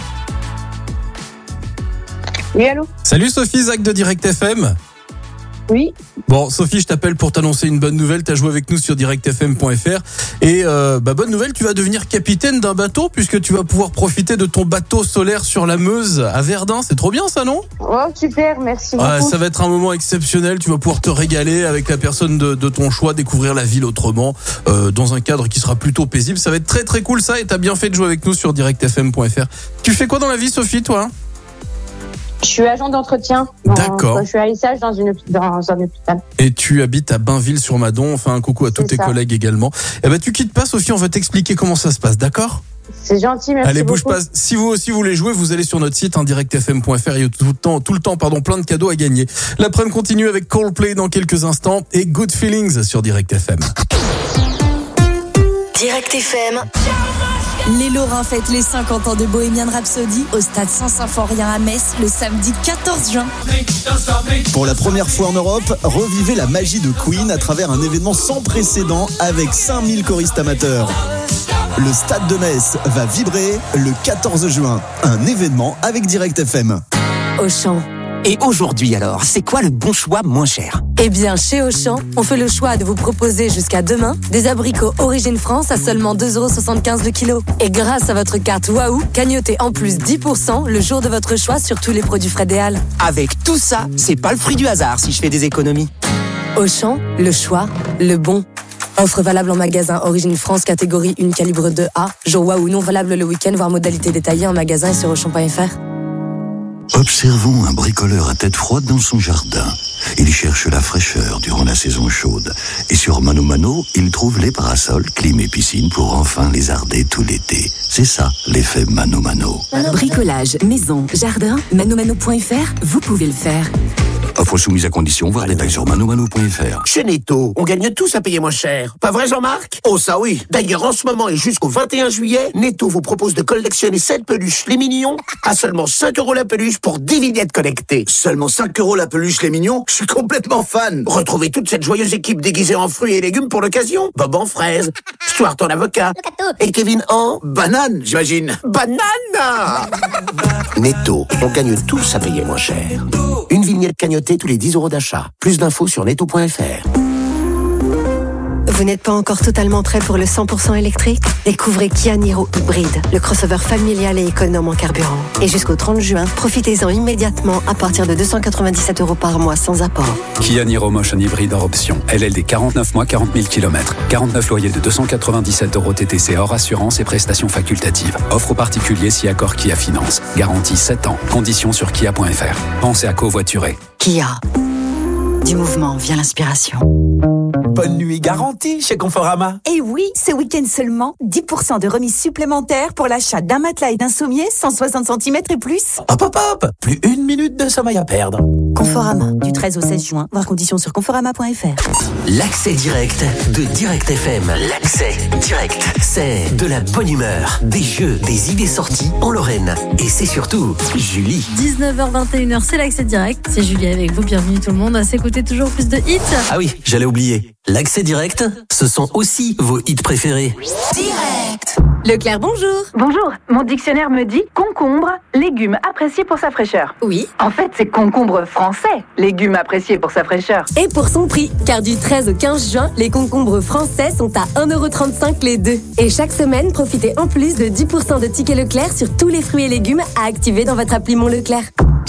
Oui, allô? Salut Sophie, Zach de Direct F M. Oui. Bon, Sophie, je t'appelle pour t'annoncer une bonne nouvelle. T'as joué avec nous sur direct f m point f r et euh, bah bonne nouvelle, tu vas devenir capitaine d'un bateau puisque tu vas pouvoir profiter de ton bateau solaire sur la Meuse à Verdun. C'est trop bien ça, non? Oh, super, merci beaucoup. Ouais, ça va être un moment exceptionnel. Tu vas pouvoir te régaler avec la personne de, de ton choix, découvrir la ville autrement, euh, dans un cadre qui sera plutôt paisible. Ça va être très très cool ça, et t'as bien fait de jouer avec nous sur direct f m point f r. Tu fais quoi dans la vie, Sophie, toi? Je suis agent d'entretien. Dans, D'accord. Je suis à l'issage dans, une, dans un hôpital. Et tu habites à Bainville-sur-Madon. Enfin, un coucou à tous tes ça. collègues également. Eh ben, tu quittes pas, Sophie. On va t'expliquer comment ça se passe, d'accord? C'est gentil, merci Allez, bouge beaucoup. pas. Si vous aussi voulez jouer, vous allez sur notre site, hein, direct f m point f r. Il y a tout le temps, tout le temps, pardon, plein de cadeaux à gagner. L'après-midi continue avec Coldplay dans quelques instants et Good Feelings sur Direct F M. Direct F M. Les Lorrains fêtent les cinquante ans de Bohemian Rhapsody au stade Saint-Symphorien à Metz le samedi quatorze juin. Pour la première fois en Europe, revivez la magie de Queen à travers un événement sans précédent avec cinq mille choristes amateurs. Le stade de Metz va vibrer le quatorze juin. Un événement avec Direct F M. Auchan. Et aujourd'hui alors, c'est quoi le bon choix moins cher? Eh bien, chez Auchan, on fait le choix de vous proposer jusqu'à demain des abricots Origine France à seulement deux euros soixante-quinze le kilo. Et grâce à votre carte Waouh, cagnotez en plus dix pour cent le jour de votre choix sur tous les produits Frédéal. Avec tout ça, c'est pas le fruit du hasard si je fais des économies. Auchan, le choix, le bon. Offre valable en magasin Origine France catégorie un calibre deux A. Jour Waouh non valable le week-end, voire modalité détaillée en magasin et sur auchan point f r. Observons un bricoleur à tête froide dans son jardin. Il cherche la fraîcheur durant la saison chaude. Et sur Mano Mano, il trouve les parasols, clim et piscine pour enfin les arder tout l'été. C'est ça, l'effet Mano Mano. Bricolage, maison, jardin, manomano point f r, vous pouvez le faire. Offre soumise à condition, voir détails sur manomano point f r. Chez Netto, on gagne tous à payer moins cher. Pas vrai, Jean-Marc? Oh, ça oui. D'ailleurs, en ce moment et jusqu'au vingt et un juillet, Netto vous propose de collectionner sept peluches les mignons à seulement cinq euros la peluche pour dix vignettes connectées. Seulement cinq euros la peluche les mignons? Je suis complètement fan. Retrouvez toute cette joyeuse équipe déguisée en fruits et légumes pour l'occasion. Bob en fraise, Stuart en avocat et Kevin en banane, j'imagine. banane. Netto, on gagne tous à payer moins cher. Une vignette cagnotée tous les dix euros d'achat. Plus d'infos sur netto point f r. Vous n'êtes pas encore totalement prêt pour le cent pour cent électrique? Découvrez Kia Niro Hybride, le crossover familial et économe en carburant. Et jusqu'au trente juin, profitez-en immédiatement à partir de deux cent quatre-vingt-dix-sept euros par mois sans apport. Kia Niro Motion Hybride hors option. L L D quarante-neuf mois, quarante mille kilomètres. quarante-neuf loyers de deux cent quatre-vingt-dix-sept euros T T C hors assurance et prestations facultatives. Offre aux particuliers si accord Kia Finance. Garantie sept ans. Conditions sur kia point f r. Pensez à covoiturer. Kia. Du mouvement vient l'inspiration. Bonne nuit garantie chez Conforama. Et oui, ce week-end seulement, dix pour cent de remise supplémentaire pour l'achat d'un matelas et d'un sommier cent soixante centimètres et plus. Hop hop hop, plus une minute de sommeil à perdre. Conforama, du treize au seize juin, voir conditions sur conforama point f r. L'accès direct de Direct F M. L'accès direct, c'est de la bonne humeur, des jeux, des idées sorties en Lorraine. Et c'est surtout Julie. dix-neuf heures vingt et une heures, c'est l'accès direct. C'est Julie avec vous, bienvenue tout le monde à s'écouter toujours plus de hits. Ah oui, j'allais oublier. L'accès direct, ce sont aussi vos hits préférés. Direct. Leclerc, bonjour. Bonjour, mon dictionnaire me dit concombre, légume apprécié pour sa fraîcheur. Oui. En fait, c'est concombre français, légume apprécié pour sa fraîcheur. Et pour son prix, car du treize au quinze juin, les concombres français sont à un euro trente-cinq les deux. Et chaque semaine, profitez en plus de dix pour cent de tickets Leclerc sur tous les fruits et légumes à activer dans votre appli Mon Leclerc.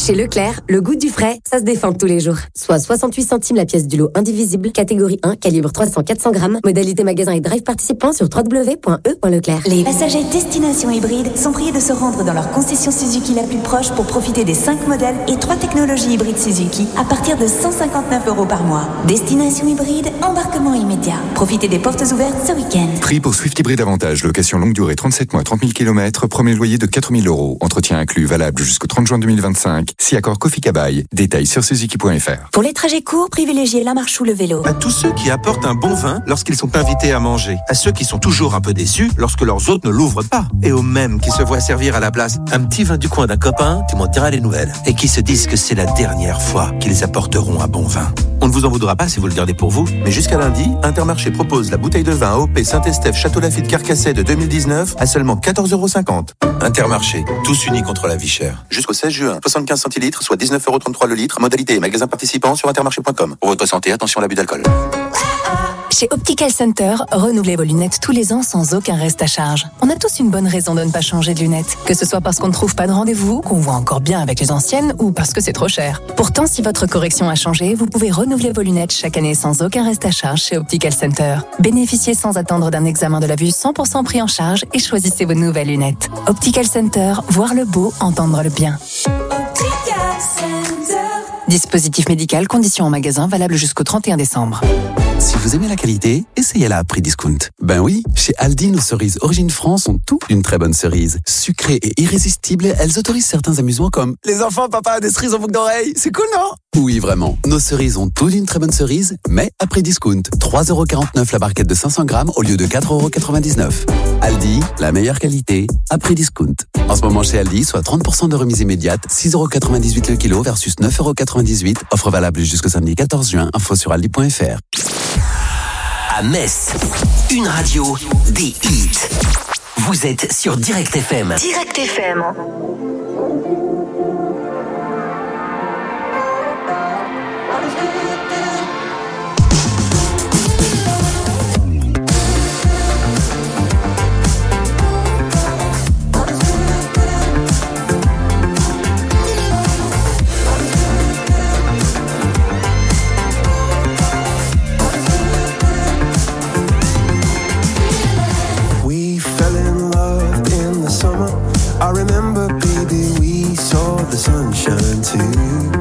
Chez Leclerc, le goût du frais, ça se défend tous les jours. Soit soixante-huit centimes la pièce du lot indivisible, catégorie un, calibre trois cents à quatre cents grammes, modalité magasin et drive participant sur w w w point e point leclerc. Les passagers destination hybride sont priés de se rendre dans leur concession Suzuki la plus proche pour profiter des cinq modèles et trois technologies hybrides Suzuki à partir de cent cinquante-neuf euros par mois. Destination hybride, embarquement immédiat. Profitez des portes ouvertes ce week-end. Prix pour Swift Hybrid Avantage, location longue durée trente-sept mois, trente mille kilomètres, premier loyer de quatre mille euros. Entretien inclus, valable jusqu'au trente juin deux mille vingt-cinq. Si accord Kofi Kabaï. Détails sur suzuki point f r. Pour les trajets courts, privilégiez la marche ou le vélo. À tous ceux qui apportent un bon vin lorsqu'ils sont invités à manger. À ceux qui sont toujours un peu déçus lorsque leurs hôtes ne l'ouvrent pas. Et aux mêmes qui se voient servir à la place un petit vin du coin d'un copain, tu m'en diras les nouvelles. Et qui se disent que c'est la dernière fois qu'ils apporteront un bon vin. On ne vous en voudra pas si vous le gardez pour vous, mais jusqu'à lundi, Intermarché propose la bouteille de vin A O P Saint-Estèphe Château Lafite Carcassonne de deux mille dix-neuf à seulement quatorze euros cinquante. Intermarché, tous unis contre la vie chère. Jusqu'au seize juin, soixante-quinze centilitres, soit dix-neuf euros trente-trois le litre. Modalité et magasin participant sur intermarché point com. Pour votre santé, attention à l'abus d'alcool. Chez Optical Center, renouvelez vos lunettes tous les ans sans aucun reste à charge. On a tous une bonne raison de ne pas changer de lunettes. Que ce soit parce qu'on ne trouve pas de rendez-vous, qu'on voit encore bien avec les anciennes ou parce que c'est trop cher. Pourtant, si votre correction a changé, vous pouvez renouveler vos lunettes chaque année sans aucun reste à charge chez Optical Center. Bénéficiez sans attendre d'un examen de la vue cent pour cent pris en charge et choisissez vos nouvelles lunettes. Optical Center, voir le beau, entendre le bien. Optical Center. Dispositif médical, conditions en magasin, valable jusqu'au trente et un décembre. Si vous aimez la qualité, essayez-la à prix discount. Ben oui, chez Aldi, nos cerises Origine France ont tout d'une très bonne cerise. Sucrées et irrésistibles, elles autorisent certains amusements comme « Les enfants, papa a des cerises en boucle d'oreille, c'est cool, non ?» Oui, vraiment. Nos cerises ont tout d'une très bonne cerise, mais à prix discount. trois euros quarante-neuf la barquette de cinq cents grammes au lieu de quatre euros quatre-vingt-dix-neuf. Aldi, la meilleure qualité, à prix discount. En ce moment chez Aldi, soit trente pour cent de remise immédiate, six euros quatre-vingt-dix-huit le kilo versus neuf euros quatre-vingt-dix-huit. Offre valable jusqu'au samedi quatorze juin. Info sur aldi point f r. À Metz, une radio, des hits. Vous êtes sur Direct F M. Direct F M. I remember, baby, we saw the sunshine too.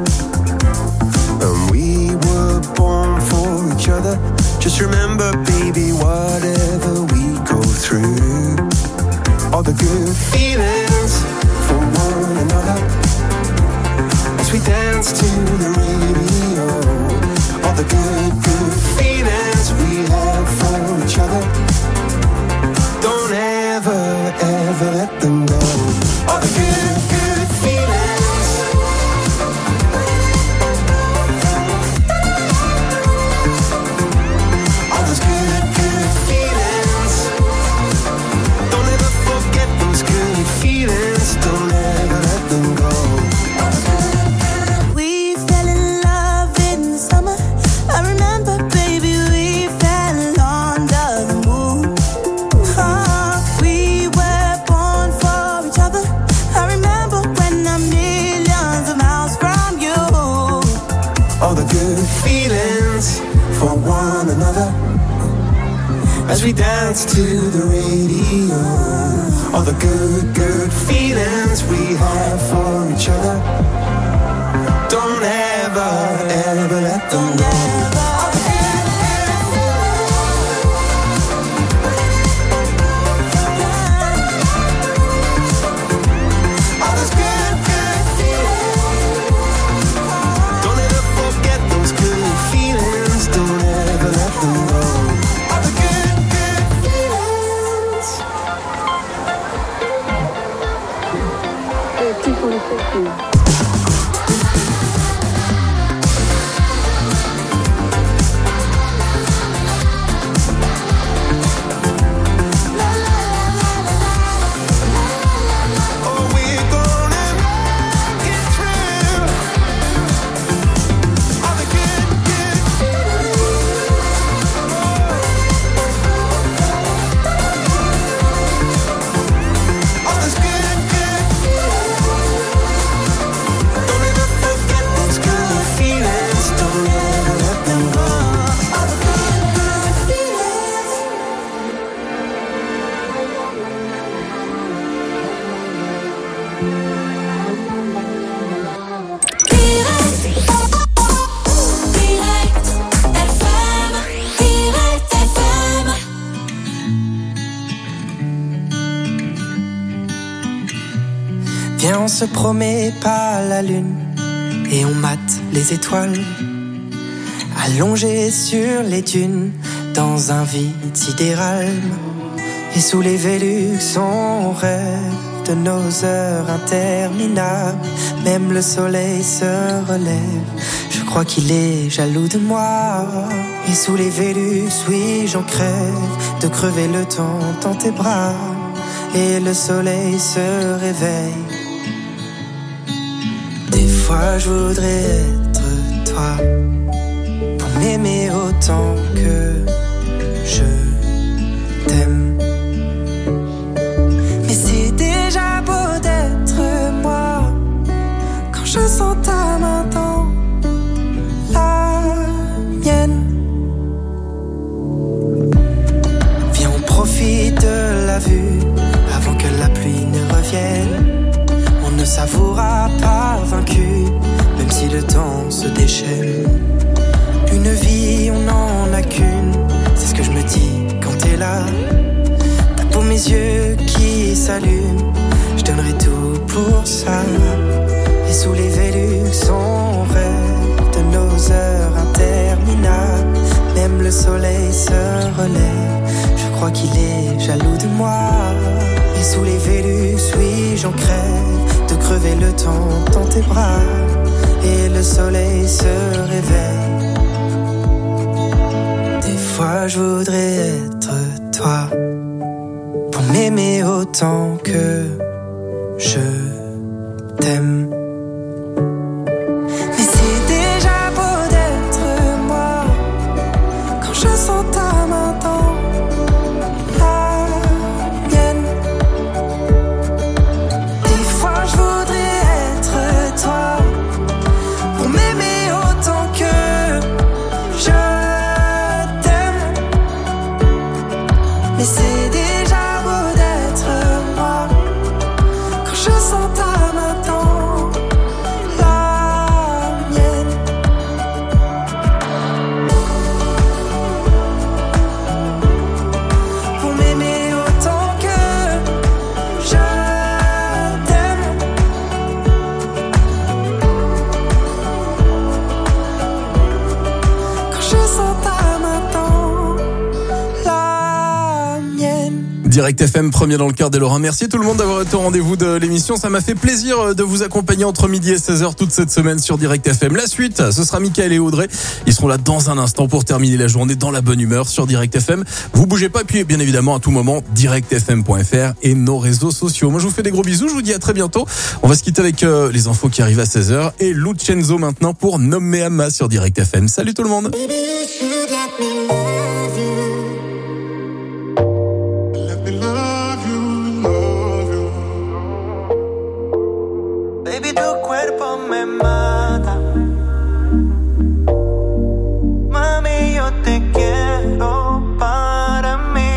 And we were born for each other. Just remember, baby, whatever we go through, all the good feelings for one another, as we dance to the radio, all the good, good feelings we have for each other. Don't ever, ever let them go. All the good, good feelings. All those good, good feelings. Don't ever forget those good feelings. Don't ever let them go. We fell in love in the summer. I remember, baby, we fell under the moon. Oh, we were born for each other. I remember when I'm millions of miles from you. All the good feelings for one another, as we dance to the radio. All the good, good feelings we have for each other. Don't ever, ever let them go. se promet pas la lune et on mate les étoiles, allongé sur les dunes dans un vide sidéral. Et sous les Vélux on rêve de nos heures interminables. Même le soleil se relève, je crois qu'il est jaloux de moi. Et sous les Vélux, oui j'en crève de crever le temps dans tes bras. Et le soleil se réveille. Des fois je voudrais être toi, pour m'aimer autant que je t'aime. Mais c'est déjà beau d'être moi, quand je sens ta main dans la mienne. Viens on profite de la vue avant que la pluie ne revienne. On ne s'avouera pas vaincu, même si le temps se déchaîne. Une vie, on n'en a qu'une, c'est ce que je me dis quand t'es là. T'as pour mes yeux qui s'allument, je donnerai tout pour ça. Et sous les Vélux, on rêve de nos heures interminables. Même le soleil se relève, je crois qu'il est jaloux de moi. Et sous les Vélux, oui j'en crève de crever le temps dans tes bras. Et le soleil se réveille. Des fois je voudrais être toi, pour m'aimer autant que je t'aime. Mais c'est déjà beau d'être moi, quand je sens ta main dans la mienne. Des fois je voudrais être toi, pour m'aimer autant que je t'aime. Mais c'est déjà beau d'être moi, quand je sens ta main dans la mienne. Pour m'aimer autant que je t'aime. Quand je sens ta main dans la mienne. Direct F M, premier dans le cœur des Lorrains. Merci tout le monde d'avoir été au rendez-vous de l'émission. Ça m'a fait plaisir de vous accompagner entre midi et seize heures toute cette semaine sur Direct F M. La suite, ce sera Mickaël et Audrey. Ils seront là dans un instant pour terminer la journée dans la bonne humeur sur Direct F M. Vous bougez pas, et puis bien évidemment à tout moment, direct f m point f r et nos réseaux sociaux. Moi je vous fais des gros bisous, je vous dis à très bientôt. On va se quitter avec euh, les infos qui arrivent à seize heures et Lucenzo maintenant pour Nommer Amma sur Direct F M. Salut tout le monde. Baby, tu cuerpo me mata. Mami, yo te quiero para mí.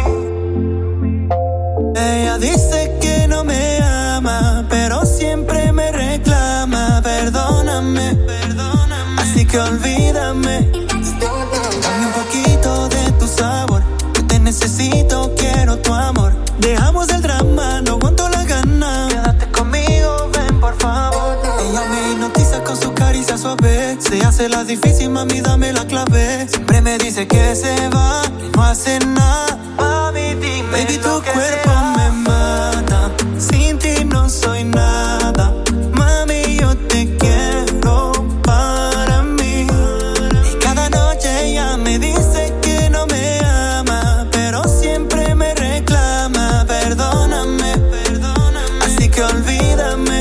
Ella dice que no me ama, pero siempre me reclama. Perdóname, perdóname. Así que olvídame. Dame un poquito de tu sabor. Yo te necesito, quiero tu amor. Dejamos el drama, no aguanto la gana. Quédate conmigo, ven por favor. Ella me hipnotiza con su caricia suave. Se hace la difícil, mami, dame la clave. Siempre me dice que se va, que no hace nada. Mami, dime. Baby, tu cuerpo me mata. Sin ti no soy nada. Mami, yo te quiero para mí. Y cada noche ella me dice que no me ama, pero siempre me reclama. Perdóname, perdóname. Así que olvídame.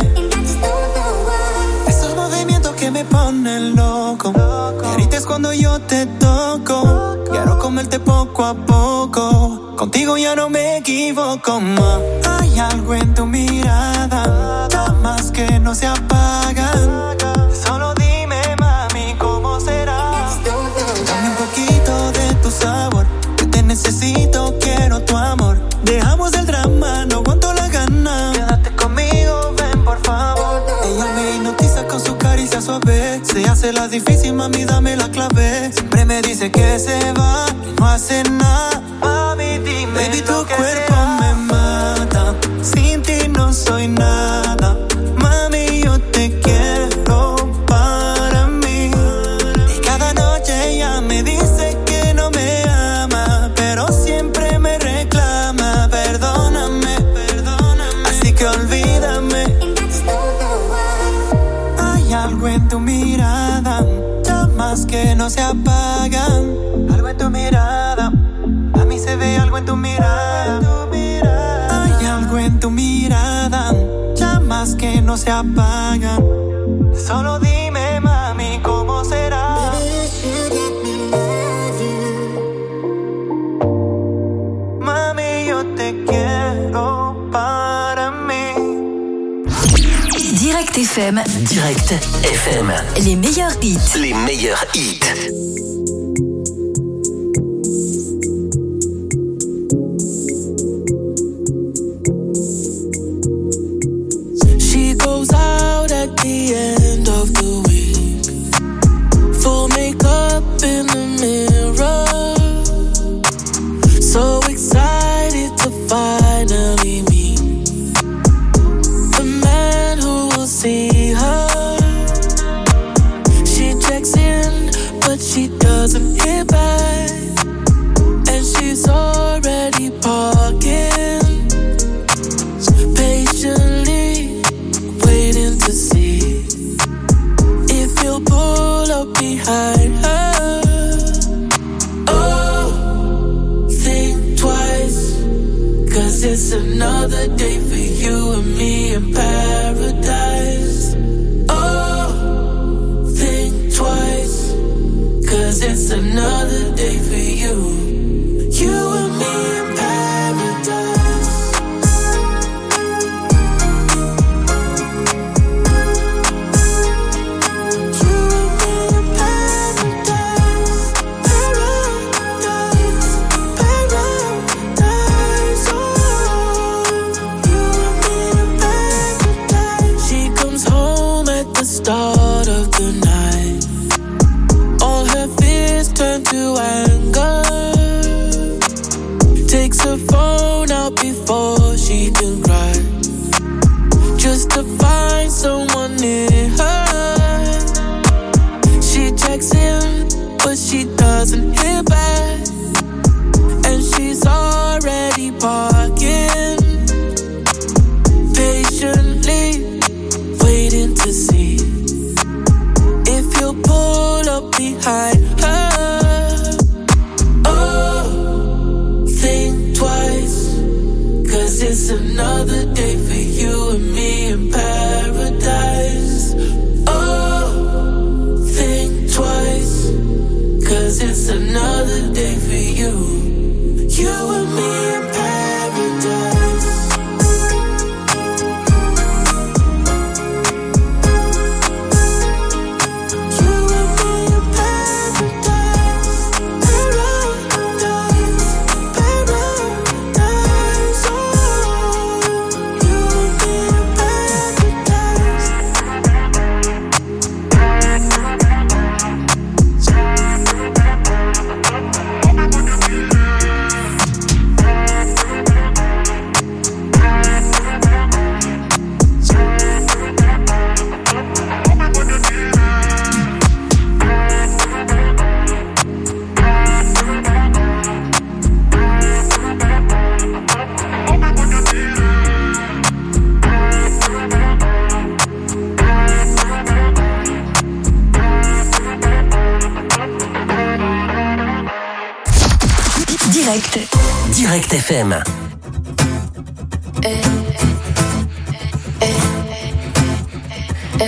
Esos movimientos que me ponen loco. Y ahorita es cuando yo te toco. Quiero comerte poco a poco. Contigo ya no me equivoco más. Hay algo en tu mirada, llamas que no se apagan. Solo dime, mami, ¿cómo será? Dame un poquito de tu sabor. Yo te necesito, quiero tu amor. Dejamos el drama, no aguanto la gana. Quédate conmigo, ven por favor. Ella me hipnotiza con su caricia suave. Se hace la difícil, mami, dame la clave. Siempre me dice que se va, que no hace nada. Mami, dime. Baby, tu cuerpo me mata. Sin ti no soy nada. Mami, algo en tu mirada, llamas que no se apagan. Algo en tu mirada, a mí se ve algo en tu mirada. Hay algo en tu mirada, llamas que no se apagan. Solo dime, mami, ¿cómo será? Mami, yo te quiero para mí. Direct F M. Direct F M. Les meilleurs hits. Les meilleurs hits. She goes out at the end of the week, full makeup in the mirror, so excited to finally meet the man who will see her. She checks in, but she doesn't hear back, and she's already parking, patiently waiting to see if you'll pull up behind her. Oh, think twice, cause it's another day for you and me in paradise. Oh, think twice, cause it's another day for you, you and me in paradise. Start of the night, all her fears turn to anger. Takes her phone out before she can cry, just to find someone near her. She checks in, but she doesn't hear back, and she's already parking, patiently waiting to see if you'll pull up behind her. Oh, think twice, cause it's another day for you and me in paradise. Oh, think twice, cause it's another day for you, you and me in paradise. Direct. Direct F M. Eh, eh, eh.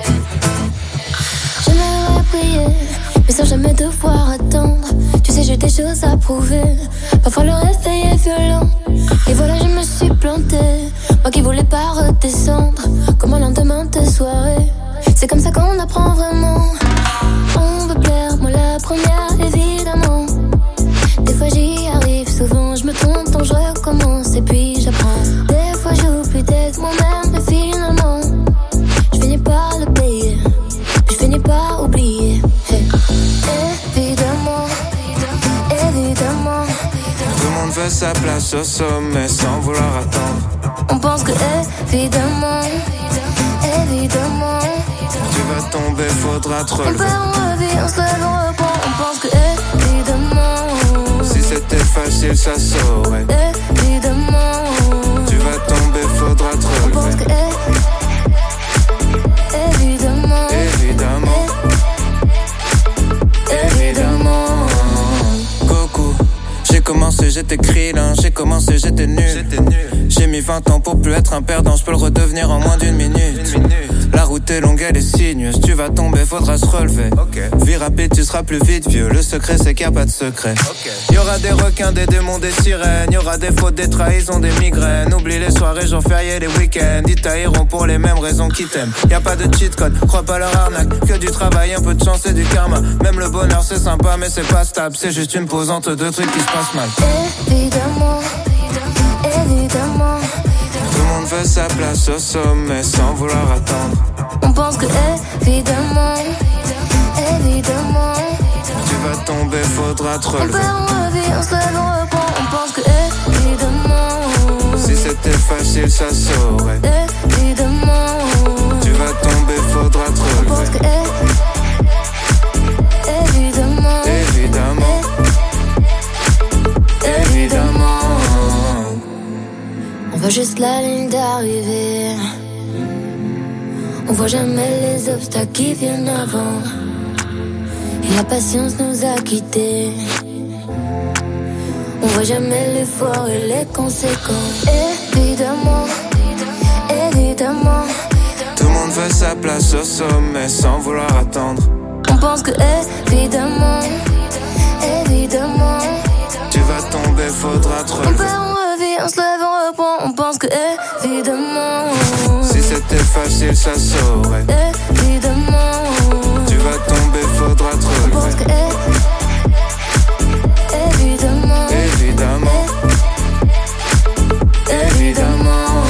J'aimerais prier, mais sans jamais devoir attendre. Tu sais, j'ai des choses à prouver. Parfois le réveil est violent, et voilà, je me suis plantée. Moi qui voulais pas redescendre, comme un lendemain de soirée. C'est comme ça qu'on apprend vraiment. On veut plaire, moi la première, évidemment. Des fois j'y arrive, souvent je me trompe, donc je recommence et puis j'apprends. Des fois j'oublie d'être moi-même et finalement je finis par le payer, puis je finis par oublier. Hey. Évidemment, évidemment, tout le monde veut sa place au sommet sans vouloir attendre. on pense que évidemment, évidemment, tu vas tomber, faudra te on relever. perd, on revit, on se lève, on reprend. On pense que évidemment, si c'était facile ça saurait. Évidemment, tu vas tomber, faudra te on pense que relever. évidemment, j'étais krillin, j'ai commencé, j'étais nul. J'ai mis vingt ans pour plus être un perdant, je peux le redevenir en moins d'une minute. La route est longue, elle est sinueuse, tu vas tomber, faudra se relever. Vie rapide, tu seras plus vite vieux, le secret c'est qu'il n'y a pas de secret. Y'aura des requins, des démons, des sirènes, y'aura des fautes, des trahisons, des migraines. Oublie les soirées, jours fériés, les week-ends. Ils tailleront pour les mêmes raisons qu'ils t'aiment. Y a pas de cheat code, crois pas leur arnaque. Que du travail, un peu de chance et du karma. Même le bonheur c'est sympa mais c'est pas stable. C'est juste une pause entre deux trucs qui se passent mal. Évidemment, évidemment. Tout le monde veut sa place au sommet sans vouloir attendre. On pense que évidemment, évidemment. Tu vas tomber, faudra te relever. On perd, on revit, on se lève, on reprend. On pense que évidemment. Si c'était facile, ça saurait. Évidemment. Tu vas tomber, faudra te relever. On pense que évidemment. Évidemment. Évidemment. On voit juste la ligne d'arrivée. On voit jamais les obstacles qui viennent avant. Et la patience nous a quittés. On voit jamais l'effort et les conséquences. Évidemment, évidemment. Tout le monde veut sa place au sommet sans vouloir attendre. On pense que évidemment, évidemment. Tu vas tomber, faudra te On relever. perd, on revit, on se lève, on reprend. On pense que évidemment. Si c'était facile, ça saurait. Évidemment. Tu vas tomber, faudra te relever. On pense que évidemment. Évidemment. Évidemment.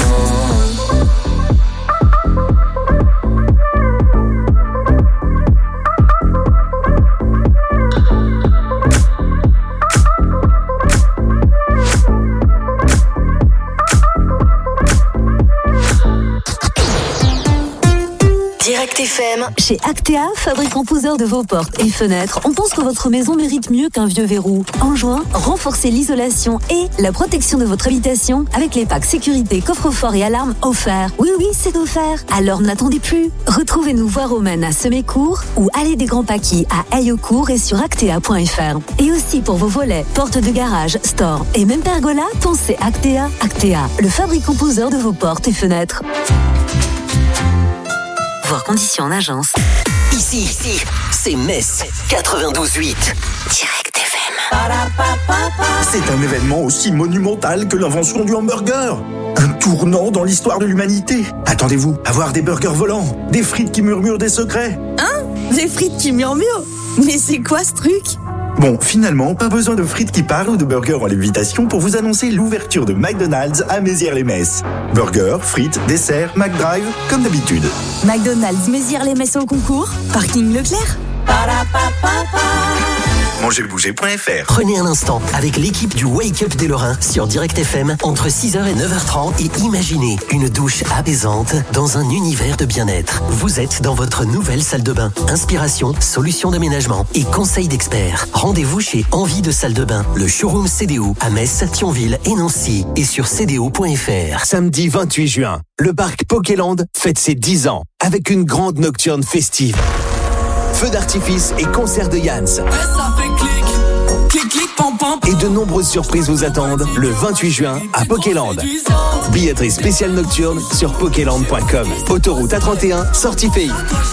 Direct F M. Chez Actea, fabricant poseur de vos portes et fenêtres, on pense que votre maison mérite mieux qu'un vieux verrou. En juin, renforcez l'isolation et la protection de votre habitation avec les packs sécurité, coffre-fort et alarme offerts. Oui, oui, c'est offert. Alors n'attendez plus. Retrouvez-nous voie romaine à Semécourt ou allée des Grands Paquis à Ayocourt et sur actea point f r. Et aussi pour vos volets, portes de garage, store et même pergola, pensez Actea. Actea, le fabricant poseur de vos portes et fenêtres. Voir conditions en agence. Ici, ici, c'est Metz quatre-vingt-douze huit. Direct F M. C'est un événement aussi monumental que l'invention du hamburger. Un tournant dans l'histoire de l'humanité. Attendez-vous à voir des burgers volants, des frites qui murmurent des secrets. Hein? Des frites qui murmurent? Mais c'est quoi ce truc? Bon, finalement, pas besoin de frites qui parlent ou de burgers en lévitation pour vous annoncer l'ouverture de McDonald's à Mézières-les-Messes. Burgers, frites, desserts, McDrive, comme d'habitude. McDonald's Mézières-les-Messes au concours, parking Leclerc. mangez bouger point f r. Prenez un instant avec l'équipe du Wake Up des Lorrains sur Direct F M entre six heures et neuf heures trente et imaginez une douche apaisante dans un univers de bien-être. Vous êtes dans votre nouvelle salle de bain. Inspiration, solutions d'aménagement et conseils d'experts. Rendez-vous chez Envie de salle de bain, le showroom C D O à Metz, Thionville et Nancy et sur c d o point f r. Samedi vingt-huit juin, le parc Pokéland fête ses dix ans avec une grande nocturne festive. Feux d'artifice et concert de Yanns. Et de nombreuses surprises vous attendent le vingt-huit juin à Pokéland. Billetterie spéciale nocturne sur pokéland point com. Autoroute A trente et un, sortie pays.